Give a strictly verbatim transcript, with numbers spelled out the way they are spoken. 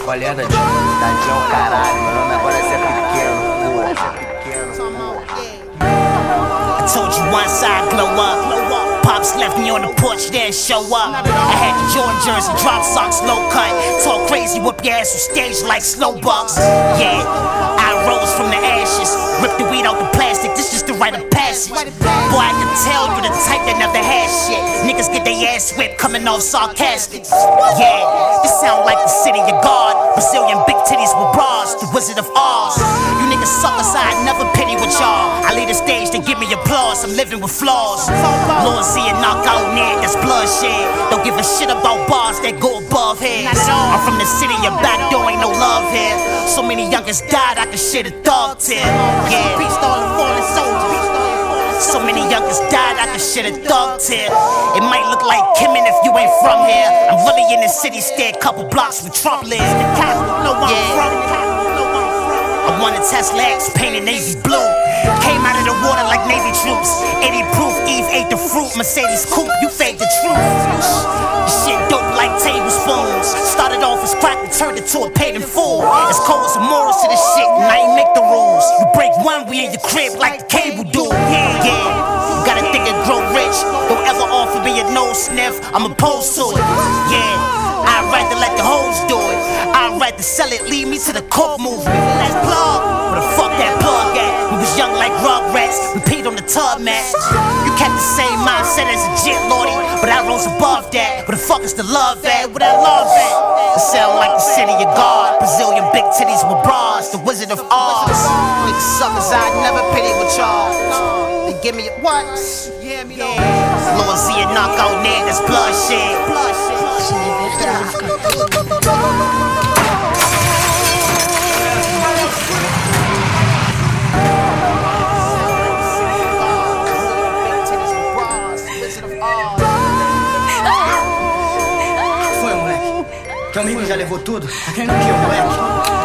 Qual é, Dadinho? Dadinho é o caralho, mano. Agora você é pequeno, porra. I told you once I'd glow up. Pops left me on the porch, didn't show up. I had the Jordan jersey, drop socks, low cut. Talk crazy, whip your ass on stage like slow bucks. Yeah, I rose from the ashes, ripped the weed out the plastic. This just the rite of passage. Boy, I can tell you the type that never had shit. Niggas get their ass whipped, coming off sarcastic. Yeah, this sound like the city of God. Brazilian big titties with bras, the Wizard of Oz. You niggas suckers, I never pity with y'all. I lead the stage to give me applause. I'm living with flaws. Lord see a knockout neck, that's bloodshed. Don't give a shit about bars that go above heads. I'm from the city, your back door ain't no love here. So many youngers died, I can shit a dog tear. Yeah, beast all the fallen soldiers. So many youngers died, I can shit a dog tear. It might look like Kimmon if you ain't from here. I'm really in the city, stay a couple blocks from Trump lives. Yeah. I wanted Tesla X painted navy blue. Came out of the water like Navy troops. eighty proof, Eve ate the fruit. Mercedes coupe, you fake the truth. This shit dope like tablespoons. Started off as crack and turned it to a paid in full. As cold as the morals to this shit, and I ain't make the rules. You break one, we in your crib like the cable do. Yeah, yeah. You gotta think and grow rich. Don't ever offer me a nose sniff, I'm opposed to it. Yeah. I'd rather let the hoes do it. I'd rather sell it, lead me to the coke movement. Let's plug. Where the fuck that plug at? We was young like Rugrats, we peed on the tub mat. You kept the same mindset as a jit lordy, but I rose above that. Where the fuck is the love at? Where that love at? It sound like the city of God. Brazilian big titties with bras, the Wizard of Oz. Niggas suckers, I'd never pity with y'all. They give me a what? Yeah, Lord see a knockout neck, that's bloodshed. Foi, moleque. Teu amigo já levou tudo? Tá querendo o que, moleque?